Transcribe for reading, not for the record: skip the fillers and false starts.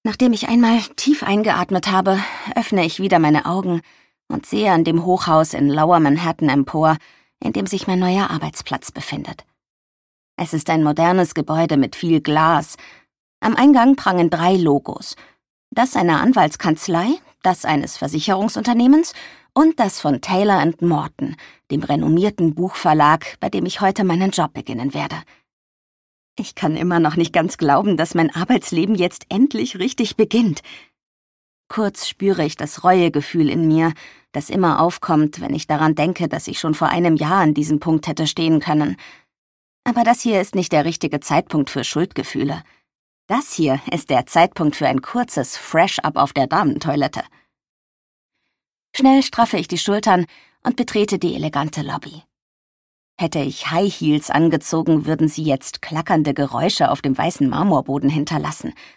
Nachdem ich einmal tief eingeatmet habe, öffne ich wieder meine Augen und sehe an dem Hochhaus in Lower Manhattan empor, in dem sich mein neuer Arbeitsplatz befindet. Es ist ein modernes Gebäude mit viel Glas. Am Eingang prangen 3 Logos. Das einer Anwaltskanzlei, das eines Versicherungsunternehmens und das von Taylor & Morton, dem renommierten Buchverlag, bei dem ich heute meinen Job beginnen werde. Ich kann immer noch nicht ganz glauben, dass mein Arbeitsleben jetzt endlich richtig beginnt. Kurz spüre ich das Reuegefühl in mir, das immer aufkommt, wenn ich daran denke, dass ich schon vor einem Jahr an diesem Punkt hätte stehen können. Aber das hier ist nicht der richtige Zeitpunkt für Schuldgefühle. Das hier ist der Zeitpunkt für ein kurzes Fresh-Up auf der Damentoilette. Schnell straffe ich die Schultern und betrete die elegante Lobby. Hätte ich High Heels angezogen, würden sie jetzt klackernde Geräusche auf dem weißen Marmorboden hinterlassen.